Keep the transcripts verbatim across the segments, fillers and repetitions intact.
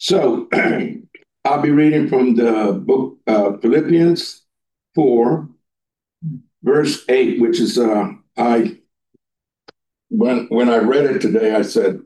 So I'll be reading from the book uh, Philippians four, verse eight, which is uh, I when when I read it today, I said,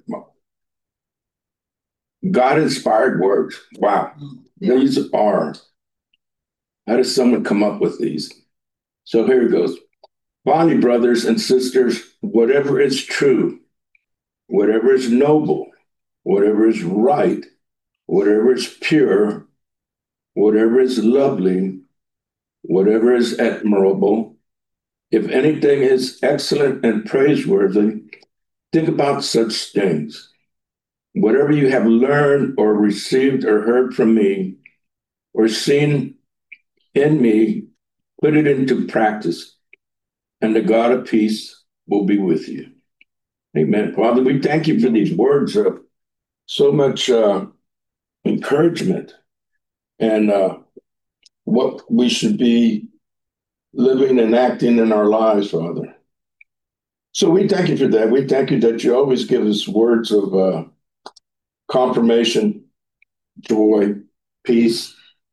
God inspired words. Wow, yeah. These are. How does someone come up with these? So here it goes. Finally, brothers and sisters, whatever is true, whatever is noble, whatever is right, whatever is pure, whatever is lovely, whatever is admirable, if anything is excellent and praiseworthy, think about such things. Whatever you have learned or received or heard from me or seen in me, put it into practice, and the God of peace will be with you. Amen. Father, we thank you for these words of so much uh, encouragement and uh, what we should be living and acting in our lives, Father. So we thank you for that. We thank you that you always give us words of uh, confirmation, joy, peace.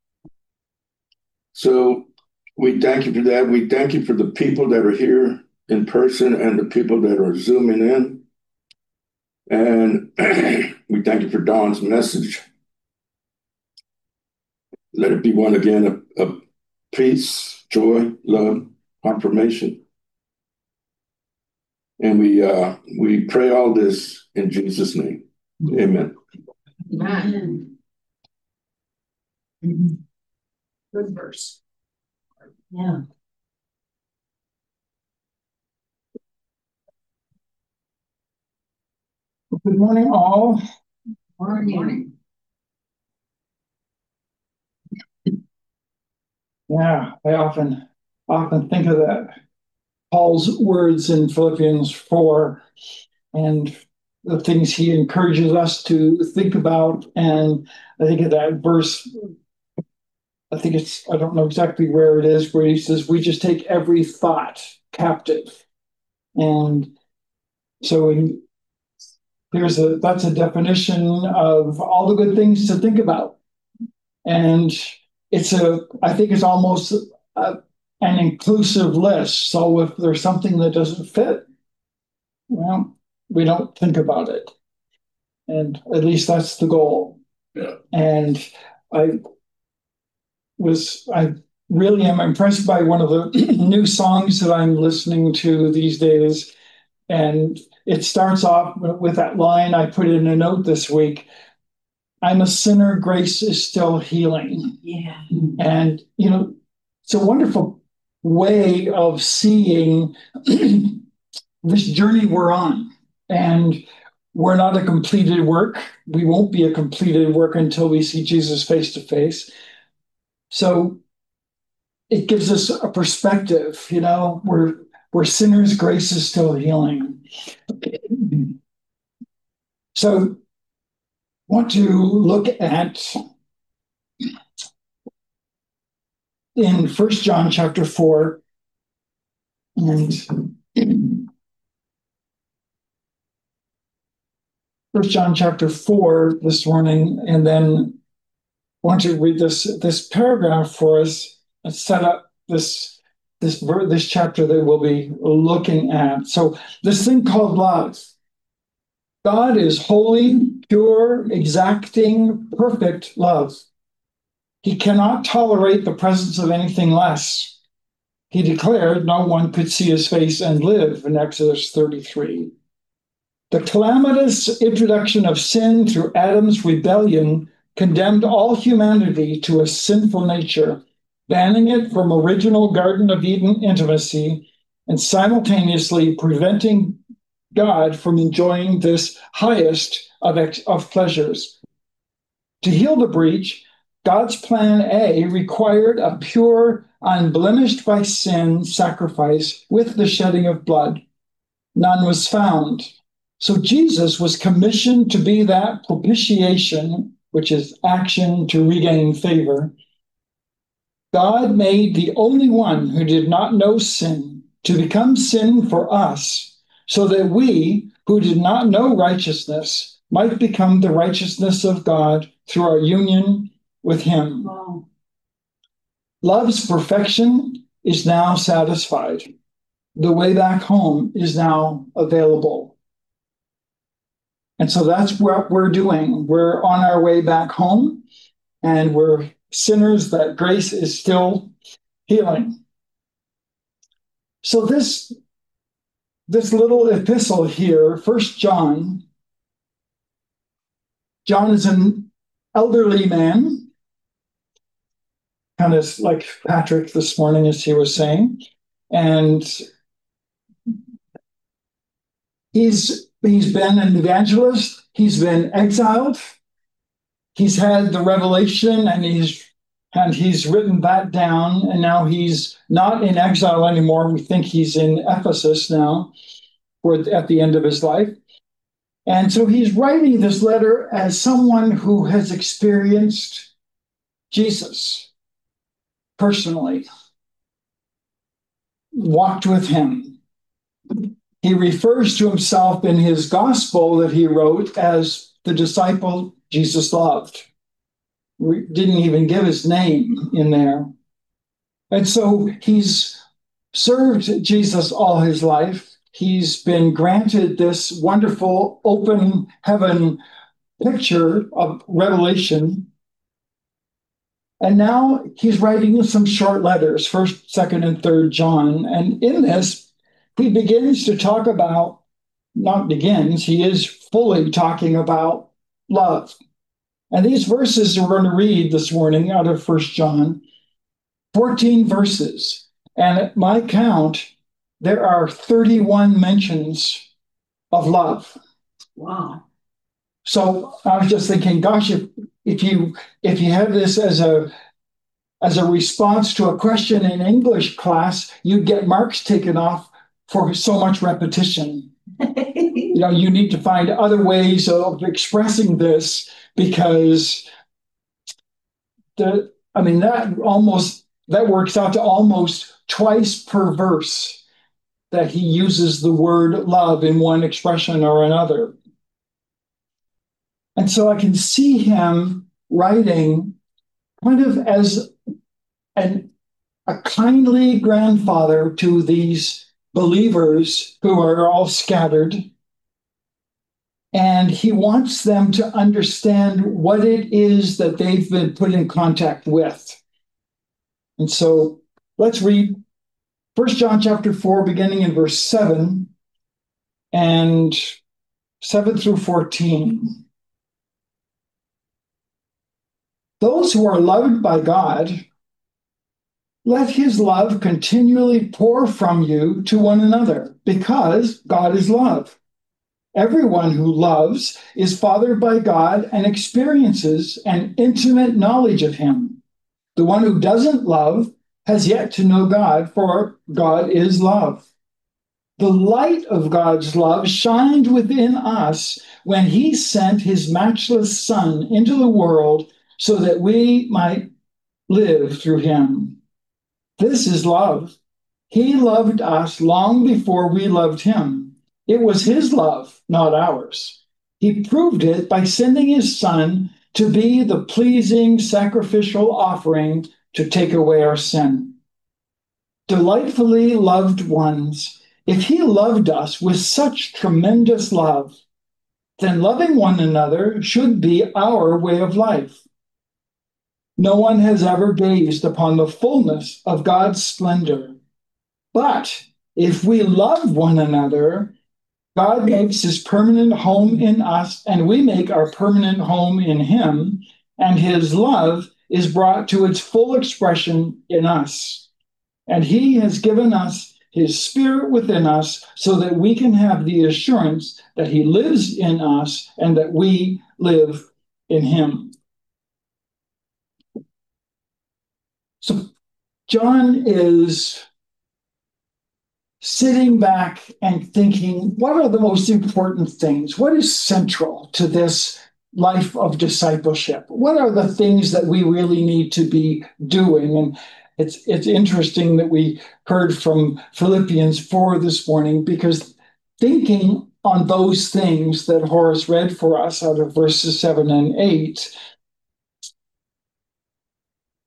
So we thank you for that. We thank you for the people that are here in person and the people that are Zooming in. And we thank you for Dawn's message. Let it be one again of, of peace, joy, love, confirmation. And we uh, we pray all this in Jesus' name. Amen. Amen. Good verse. Yeah. Good morning, all. Good morning. Yeah, I often often think of that. Paul's words in Philippians four and the things he encourages us to think about. And I think of that verse, I think it's, I don't know exactly where it is, where he says, we just take every thought captive. And so in, there's a, that's a definition of all the good things to think about. And it's a, I think it's almost a, an inclusive list. So if there's something that doesn't fit, well, we don't think about it. And at least that's the goal. Yeah. And I was, I really am impressed by one of the new songs that I'm listening to these days. And it starts off with that line I put in a note this week. I'm a sinner, grace is still healing. Yeah. And, you know, it's a wonderful way of seeing this journey we're on. And we're not a completed work. We won't be a completed work until we see Jesus face to face. So it gives us a perspective, you know, we're, we're sinners, grace is still healing. So want to look at in First John chapter four, and First John chapter four this morning, and then want to read this this paragraph for us and set up this this this chapter that we'll be looking at. So this thing called love. God is holy, pure, exacting, perfect love. He cannot tolerate the presence of anything less. He declared no one could see his face and live in Exodus thirty-three. The calamitous introduction of sin through Adam's rebellion condemned all humanity to a sinful nature, banning it from original Garden of Eden intimacy and simultaneously preventing God from enjoying this highest of, ex- of pleasures. To heal the breach, God's plan A required a pure, unblemished by sin sacrifice with the shedding of blood. None was found. So Jesus was commissioned to be that propitiation, which is action to regain favor. God made the only one who did not know sin to become sin for us, so that we, who did not know righteousness, might become the righteousness of God through our union with him. Wow. Love's perfection is now satisfied. The way back home is now available. And so that's what we're doing. We're on our way back home, and we're sinners that grace is still healing. So this, this little epistle here, First John, John is an elderly man, kind of like Patrick this morning, as he was saying. And he's he's been an evangelist. He's been exiled. He's had the revelation, and he's and he's written that down. And now he's not in exile anymore. We think he's in Ephesus now, or at the end of his life. And so he's writing this letter as someone who has experienced Jesus personally, walked with him. He refers to himself in his gospel that he wrote as the disciple Jesus loved. We didn't even give his name in there. And so he's served Jesus all his life. He's been granted this wonderful open heaven picture of revelation. And now he's writing some short letters, first, second, and third John. And in this, he begins to talk about, not begins, he is fully talking about love. And these verses we're going to read this morning out of First John, fourteen verses. And at my count, there are thirty-one mentions of love. Wow. So I was just thinking, gosh, if, if you if you have this as a as a response to a question in English class, you'd get marks taken off for so much repetition. You know, you need to find other ways of expressing this, because the I mean that almost that works out to almost twice per verse that he uses the word love in one expression or another. And so I can see him writing kind of as an, a kindly grandfather to these believers who are all scattered. And he wants them to understand what it is that they've been put in contact with. And so let's read First John chapter four, beginning in verse seven and seven through fourteen. Those who are loved by God, let his love continually pour from you to one another, because God is love. Everyone who loves is fathered by God and experiences an intimate knowledge of him. The one who doesn't love has yet to know God, for God is love. The light of God's love shined within us when he sent his matchless Son into the world so that we might live through him. This is love. He loved us long before we loved him. It was his love, not ours. He proved it by sending his Son to be the pleasing sacrificial offering to take away our sin. Delightfully loved ones, if he loved us with such tremendous love, then loving one another should be our way of life. No one has ever gazed upon the fullness of God's splendor. But if we love one another, God makes his permanent home in us, and we make our permanent home in him, and his love is brought to its full expression in us. And he has given us his Spirit within us so that we can have the assurance that he lives in us and that we live in him. So John is sitting back and thinking, what are the most important things? What is central to this life of discipleship? What are the things that we really need to be doing? And it's it's interesting that we heard from Philippians four this morning, because thinking on those things that Horace read for us out of verses seven and eight,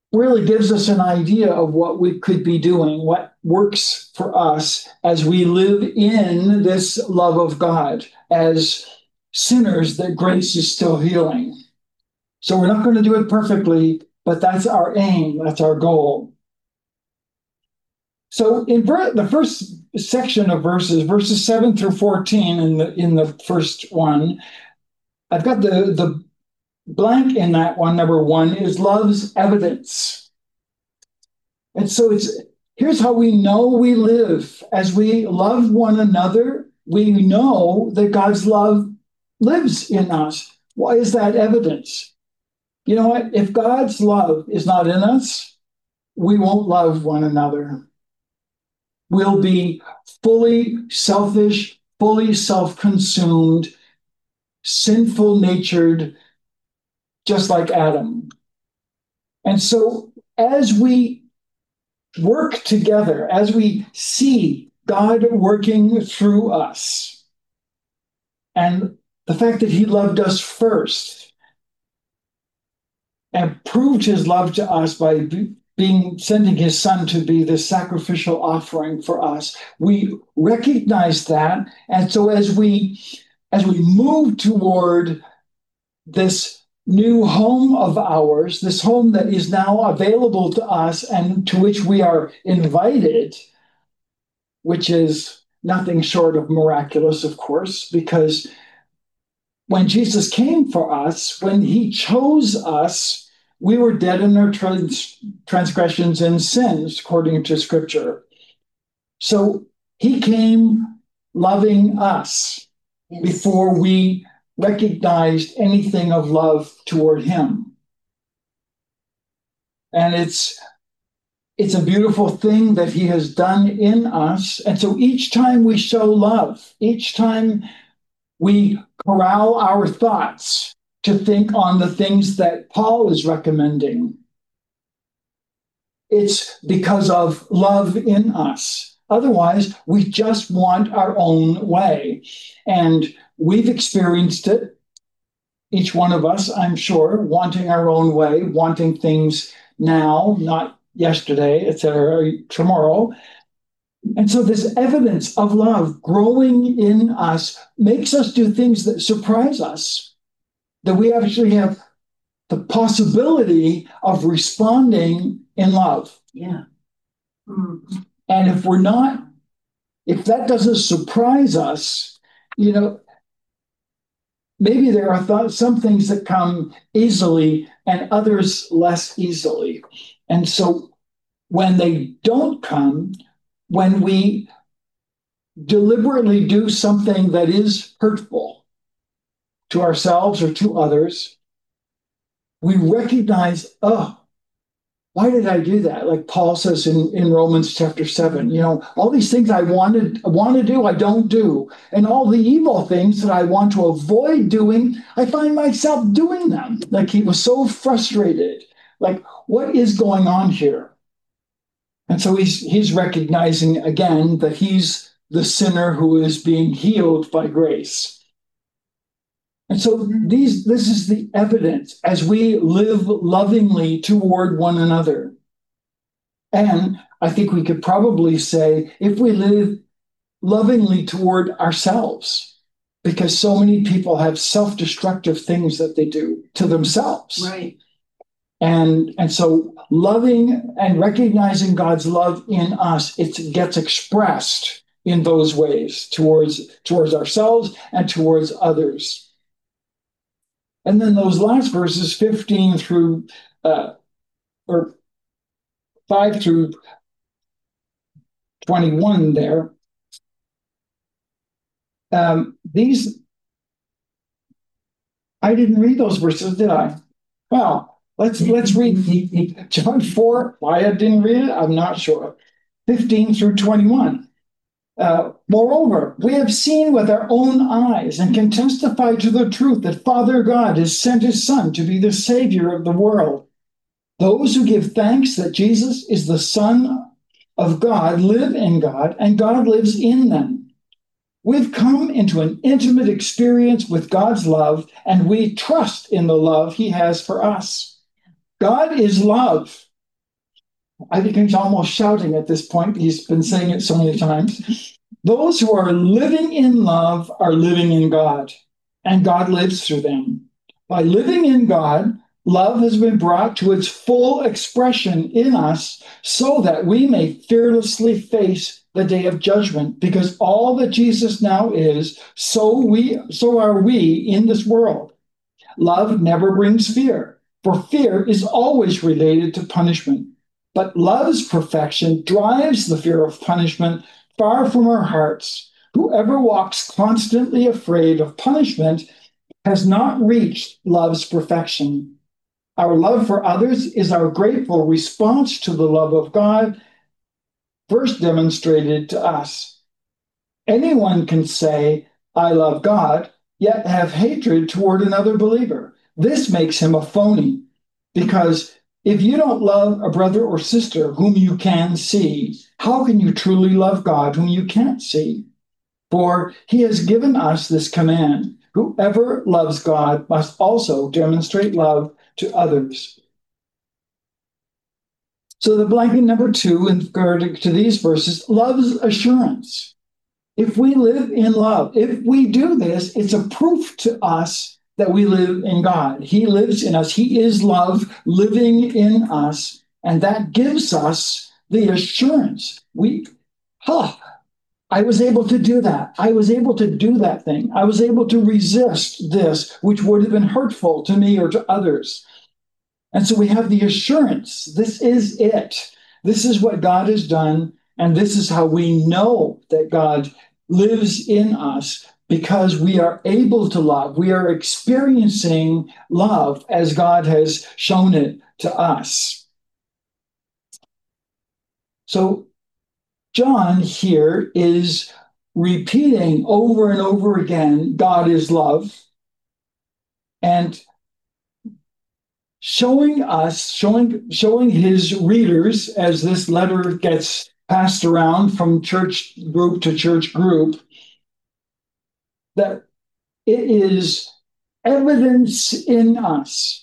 really gives us an idea of what we could be doing, what works for us as we live in this love of God as sinners that grace is still healing. So we're not going to do it perfectly, but that's our aim, that's our goal. So in ver- the first section of verses, verses seven through fourteen in the in the first one, I've got the, the blank in that one, number one, is love's evidence. And so it's here's how we know we live. As we love one another, we know that God's love lives in us. Why is that evidence? You know what? If God's love is not in us, we won't love one another. We'll be fully selfish, fully self-consumed, sinful natured, just like Adam. And so as we work together, as we see God working through us, and the fact that he loved us first and proved his love to us by being sending his son to be the sacrificial offering for us, we recognize that. And so as we as we move toward this new home of ours, this home that is now available to us and to which we are invited, which is nothing short of miraculous, of course, because when Jesus came for us, when he chose us, we were dead in our trans- transgressions and sins, according to Scripture. So he came loving us yes. before we recognized anything of love toward him. And it's it's a beautiful thing that he has done in us. And so each time we show love, each time we corral our thoughts to think on the things that Paul is recommending, it's because of love in us. Otherwise, we just want our own way. And we've experienced it, each one of us, I'm sure, wanting our own way, wanting things now, not yesterday, et cetera, tomorrow. And so this evidence of love growing in us makes us do things that surprise us, that we actually have the possibility of responding in love. Yeah. Mm-hmm. And if we're not, if that doesn't surprise us, you know, maybe there are th- some things that come easily and others less easily. And so when they don't come, when we deliberately do something that is hurtful to ourselves or to others, we recognize, oh, why did I do that? Like Paul says in, in Romans chapter seven, you know, all these things I wanted, want to do, I don't do. And all the evil things that I want to avoid doing, I find myself doing them. Like he was so frustrated. Like, what is going on here? And so he's he's recognizing again that he's the sinner who is being healed by grace. And so these this is the evidence as we live lovingly toward one another. And I think we could probably say if we live lovingly toward ourselves, because so many people have self-destructive things that they do to themselves. Right. And, and so loving and recognizing God's love in us, it gets expressed in those ways towards, towards ourselves and towards others. And then those last verses, fifteen through, uh, or five through twenty-one there, um, these, I didn't read those verses, did I? Well, Let's let's read John four. Why I didn't read it, I'm not sure. fifteen through twenty-one. Uh, Moreover, we have seen with our own eyes and can testify to the truth that Father God has sent his Son to be the Savior of the world. Those who give thanks that Jesus is the Son of God live in God, and God lives in them. We've come into an intimate experience with God's love, and we trust in the love he has for us. God is love, I think he's almost shouting at this point. He's been saying it so many times. Those who are living in love are living in God, and God lives through them. By living in God, love has been brought to its full expression in us so that we may fearlessly face the day of judgment, because all that Jesus now is, so we so are we in this world. Love never brings fear, for fear is always related to punishment. But love's perfection drives the fear of punishment far from our hearts. Whoever walks constantly afraid of punishment has not reached love's perfection. Our love for others is our grateful response to the love of God first demonstrated to us. Anyone can say, I love God, yet have hatred toward another believer. This makes him a phony, because if you don't love a brother or sister whom you can see, how can you truly love God whom you can't see? For he has given us this command: whoever loves God must also demonstrate love to others. So the blanket number two in regard to these verses, love's assurance. If we live in love, if we do this, it's a proof to us that we live in God. He lives in us. He is love living in us. And that gives us the assurance. We, huh, I was able to do that. I was able to do that thing. I was able to resist this, which would have been hurtful to me or to others. And so we have the assurance. This is it. This is what God has done. And this is how we know that God lives in us, because we are able to love. We are experiencing love as God has shown it to us. So John here is repeating over and over again, God is love, and showing us, showing, showing his readers, as this letter gets passed around from church group to church group, that it is evidence in us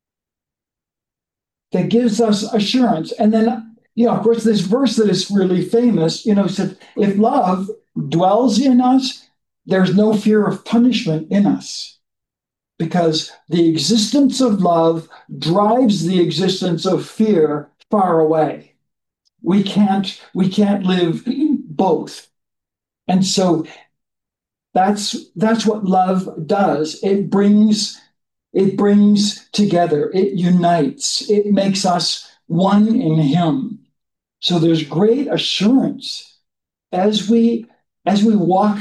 that gives us assurance. And then, you know, of course, this verse that is really famous, you know, said, if love dwells in us, there's no fear of punishment in us, because the existence of love drives the existence of fear far away. We can't, we can't live both. And so that's, that's what love does. It brings, it brings together, it unites, it makes us one in him. So there's great assurance as we, as we walk,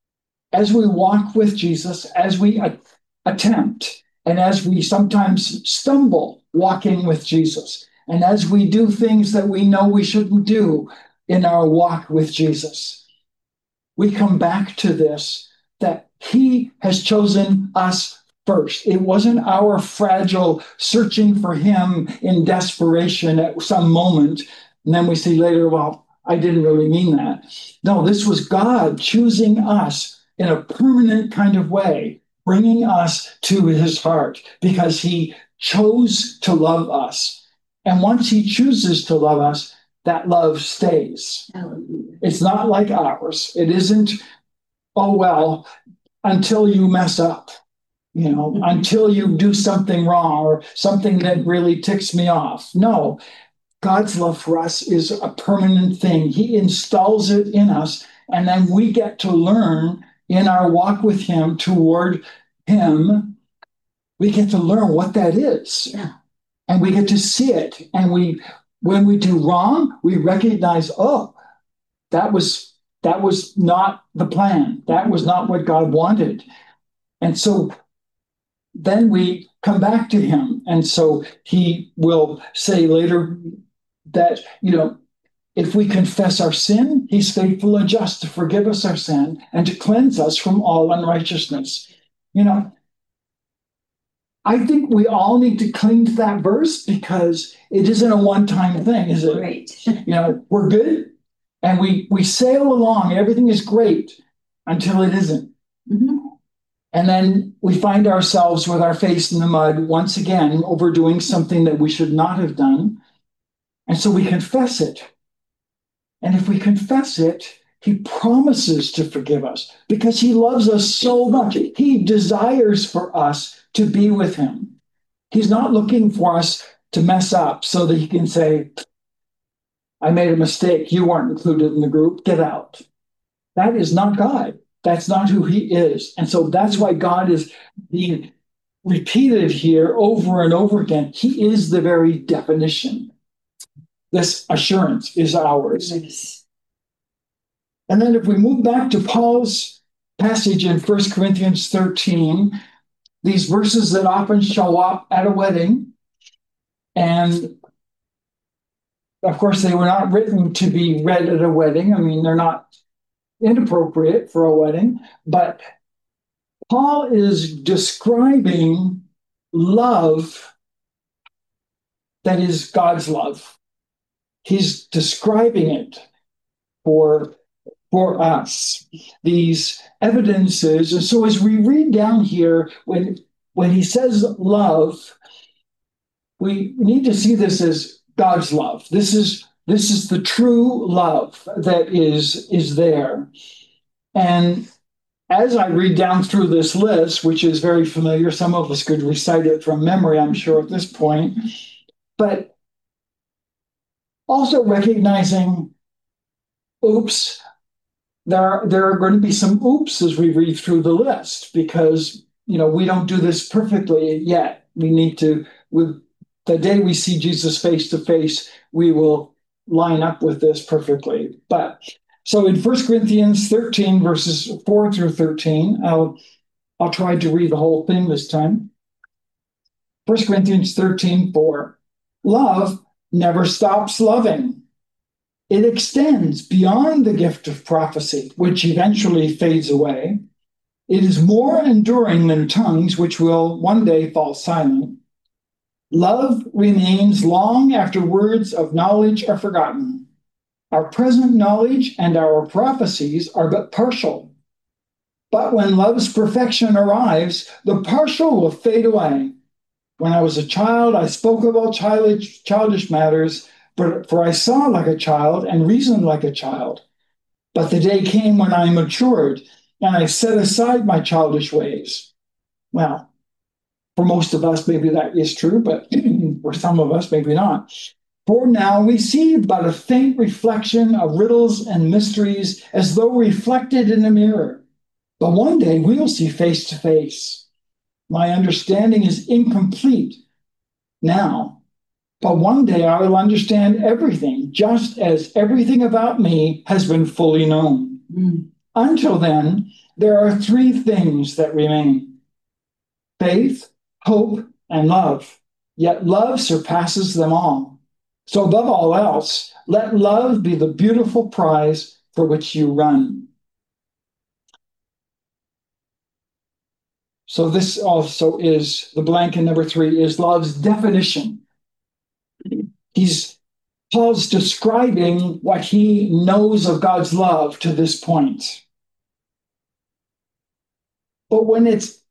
as we walk with Jesus, as we a- attempt, and as we sometimes stumble walking with Jesus, and as we do things that we know we shouldn't do in our walk with Jesus, we come back to this, that he has chosen us first. It wasn't our fragile searching for him in desperation at some moment, and then we see later, well, I didn't really mean that. No, this was God choosing us in a permanent kind of way, bringing us to his heart, because he chose to love us. And once he chooses to love us, that love stays. Hallelujah. It's not like ours. It isn't, oh, well, until you mess up, you know, mm-hmm. until you do something wrong or something that really ticks me off. No, God's love for us is a permanent thing. He installs it in us, and then we get to learn in our walk with him toward him. We get to learn what that is. Yeah. And we get to see it. And we, when we do wrong, we recognize, oh, that was that was not the plan. That was not what God wanted. And so then we come back to him. And so he will say later that, you know, if we confess our sin, he's faithful and just to forgive us our sin and to cleanse us from all unrighteousness. You know, I think we all need to cling to that verse, because it isn't a one-time thing, is it? Great. You know, we're good and we we sail along. Everything is great until it isn't. Mm-hmm. And then we find ourselves with our face in the mud once again over doing something that we should not have done. And so we confess it. And if we confess it, he promises to forgive us because he loves us so much. He desires for us to be with him. He's not looking for us to mess up so that he can say, I made a mistake. You weren't included in the group. Get out. That is not God. That's not who he is. And so that's why God is being repeated here over and over again. He is the very definition. This assurance is ours. Yes. And then if we move back to Paul's passage in First Corinthians thirteen, these verses that often show up at a wedding, and of course they were not written to be read at a wedding. I mean, they're not inappropriate for a wedding, but Paul is describing love that is God's love. He's describing it for, for us, these evidences. And so as we read down here, when, when he says love, we need to see this as God's love. This is, this is the true love that is, is there. And as I read down through this list, which is very familiar, some of us could recite it from memory, I'm sure, at this point, but also recognizing, oops, there are, there are going to be some oops as we read through the list because, you know, we don't do this perfectly yet. We need to, with the day we see Jesus face to face, we will line up with this perfectly. But so in First Corinthians thirteen, verses four through thirteen, I'll, I'll try to read the whole thing this time. First Corinthians thirteen, four. Love never stops loving. It extends beyond the gift of prophecy, which eventually fades away. It is more enduring than tongues, which will one day fall silent. Love remains long after words of knowledge are forgotten. Our present knowledge and our prophecies are but partial. But when love's perfection arrives, the partial will fade away. When I was a child, I spoke about childish, childish matters, but for I saw like a child and reasoned like a child. But the day came when I matured, and I set aside my childish ways. Well, for most of us, maybe that is true, but for some of us, maybe not. For now we see but a faint reflection of riddles and mysteries as though reflected in a mirror. But one day we'll see face to face. My understanding is incomplete now, but one day I will understand everything, just as everything about me has been fully known. Mm. Until then, there are three things that remain: faith, hope, and love. Yet love surpasses them all. So above all else, let love be the beautiful prize for which you run. So this also is, the blank in number three is love's definition. He's, Paul's describing what he knows of God's love to this point. But when it's,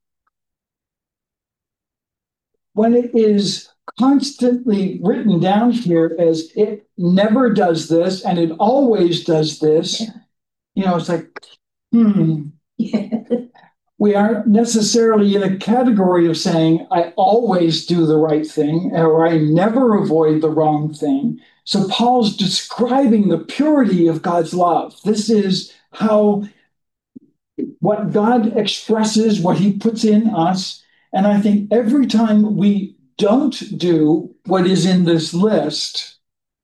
when it is constantly written down here as it never does this and it always does this, yeah. You know, it's like, hmm. Yeah. We aren't necessarily in a category of saying, I always do the right thing, or I never avoid the wrong thing. So Paul's describing the purity of God's love. This is how, what God expresses, what he puts in us. And I think every time we don't do what is in this list,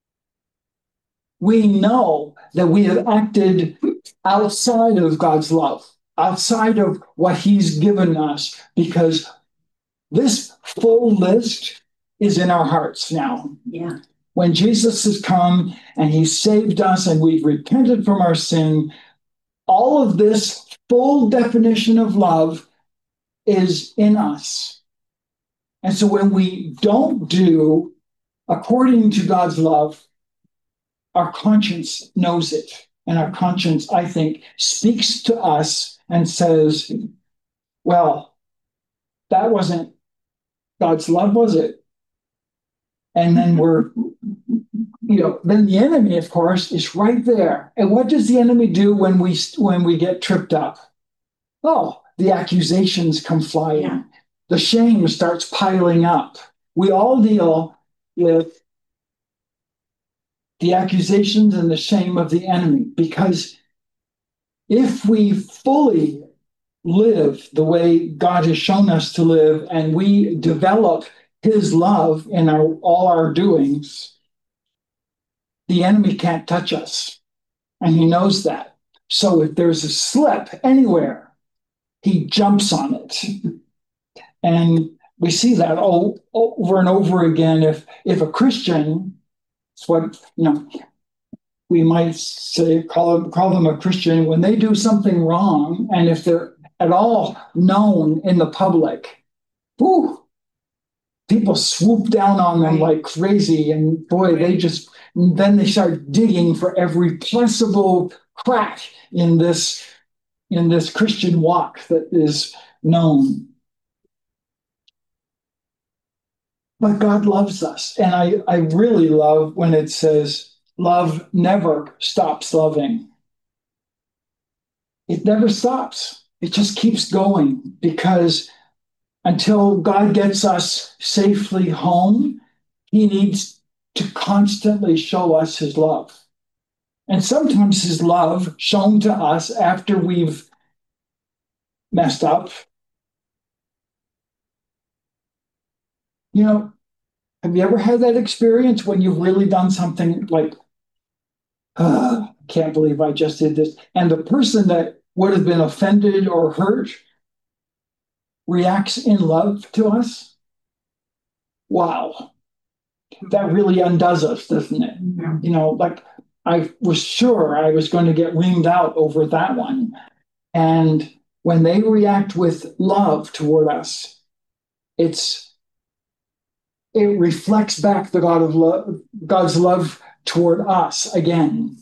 we know that we have acted outside of God's love, outside of what he's given us, because this full list is in our hearts now. Yeah. When Jesus has come and he saved us and we've repented from our sin, all of this full definition of love is in us. And so when we don't do according to God's love, our conscience knows it. And our conscience, I think, speaks to us and says, well, that wasn't God's love, was it? And then we're, you know, then the enemy, of course, is right there. And what does the enemy do when we when we get tripped up? Oh, the accusations come flying. Yeah. The shame starts piling up. We all deal with the accusations and the shame of the enemy, because if we fully live the way God has shown us to live, and we develop his love in our all our doings, the enemy can't touch us. And he knows that. So if there's a slip anywhere, he jumps on it. And we see that all, over and over again. If if a Christian, it's what, you know, we might say, call them, call them a Christian, when they do something wrong, and if they're at all known in the public, whew, people swoop down on them like crazy, and boy, they just, then they start digging for every possible crack in this, in this Christian walk that is known. But God loves us. And I, I really love when it says, love never stops loving. It never stops. It just keeps going, because until God gets us safely home, he needs to constantly show us his love. And sometimes his love shown to us after we've messed up. You know, have you ever had that experience when you've really done something like, uh, can't believe I just did this, and the person that would have been offended or hurt reacts in love to us? Wow. That really undoes us, doesn't it? Yeah. You know, like, I was sure I was going to get reamed out over that one. And when they react with love toward us, it's it reflects back the God of love, God's love toward us again.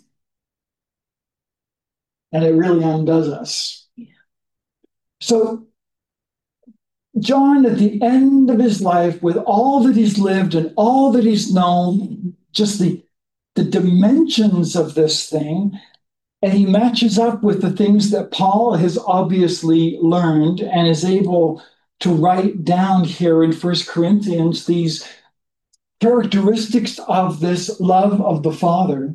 And it really undoes us. Yeah. So John, at the end of his life, with all that he's lived and all that he's known, just the, the dimensions of this thing, and he matches up with the things that Paul has obviously learned and is able to write down here in First Corinthians, these characteristics of this love of the Father.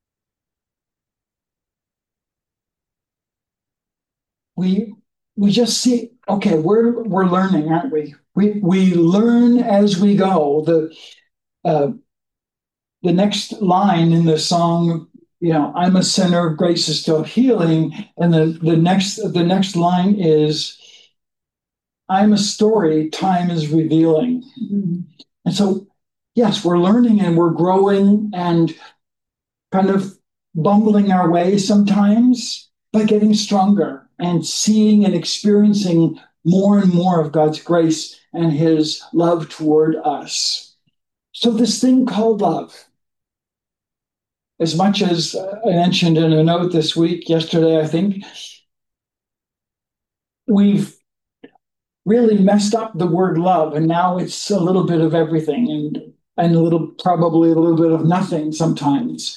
We we just see, okay, we're we're learning, aren't we? We we learn as we go. The uh, the next line in the song, you know, I'm a sinner, grace is still healing, and the the next the next line is, I'm a story, time is revealing. Mm-hmm. And so, yes, we're learning and we're growing and kind of bumbling our way sometimes, but getting stronger and seeing and experiencing more and more of God's grace and his love toward us. So this thing called love, as much as I mentioned in a note this week, yesterday, I think, we've really messed up the word love, and now it's a little bit of everything and and a little, probably a little bit of nothing sometimes.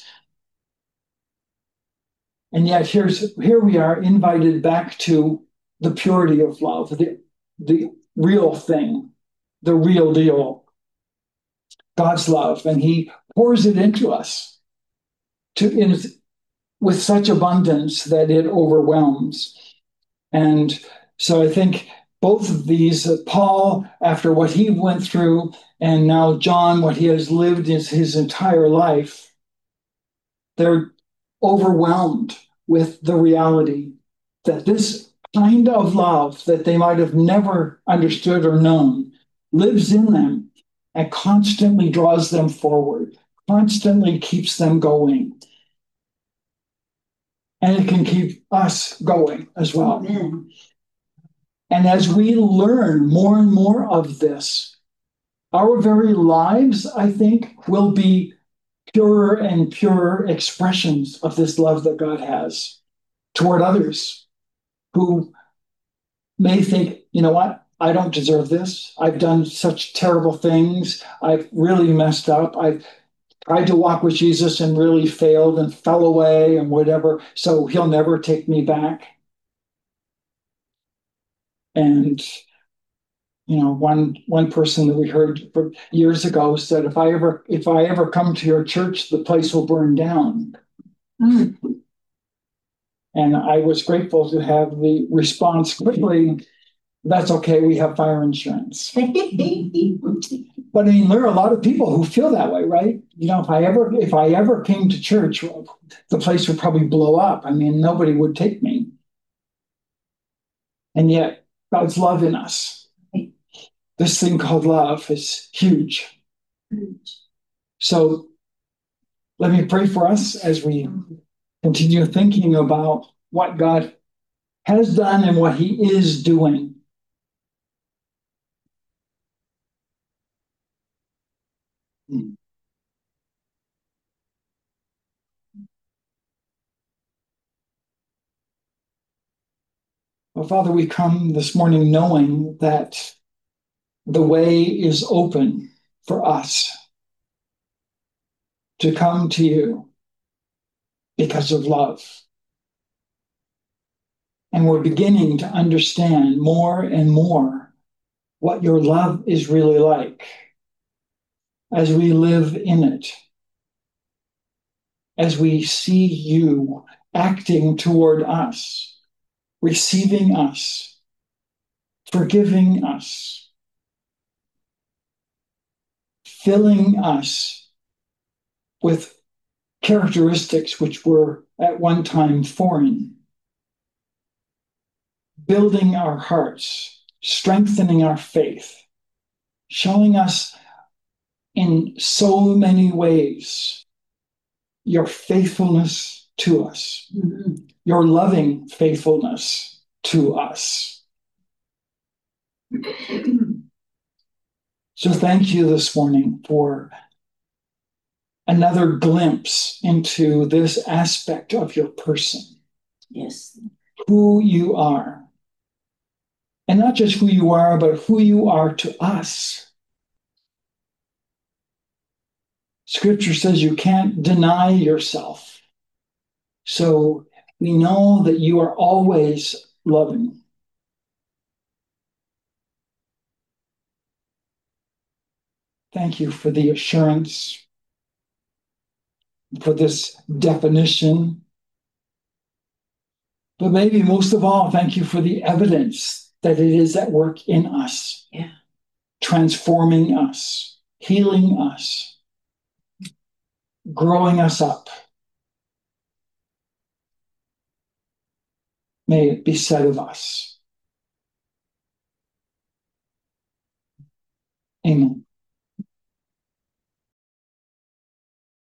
And yet here's here we are, invited back to the purity of love, the, the real thing, the real deal, God's love, and he pours it into us to in, with such abundance that it overwhelms. And so I think both of these, uh, Paul, after what he went through, and now John, what he has lived in his entire life, they're overwhelmed with the reality that this kind of love that they might have never understood or known lives in them and constantly draws them forward, constantly keeps them going. And it can keep us going as well. Amen. And as we learn more and more of this, our very lives, I think, will be purer and purer expressions of this love that God has toward others who may think, you know what, I don't deserve this. I've done such terrible things. I've really messed up. I've tried to walk with Jesus and really failed and fell away and whatever. So he'll never take me back. And, you know, one one person that we heard from years ago said, if I ever if I ever come to your church, the place will burn down. Mm. And I was grateful to have the response quickly, that's okay, we have fire insurance. But I mean, there are a lot of people who feel that way, right? You know, if I ever if I ever came to church, the place would probably blow up. I mean, nobody would take me. And yet, God's love in us, this thing called love, is huge. So let me pray for us as we continue thinking about what God has done and what he is doing. Well, Father, we come this morning knowing that the way is open for us to come to you because of love. And we're beginning to understand more and more what your love is really like as we live in it, as we see you acting toward us, receiving us, forgiving us, filling us with characteristics which were at one time foreign, building our hearts, strengthening our faith, showing us in so many ways your faithfulness to us, mm-hmm. your loving faithfulness to us. So thank you this morning for another glimpse into this aspect of your person. Yes. Who you are. And not just who you are, but who you are to us. Scripture says you can't deny yourself. So we know that you are always loving. Thank you for the assurance, for this definition. But maybe most of all, thank you for the evidence that it is at work in us. Yeah. Transforming us, healing us, growing us up. May it be said of us. Amen.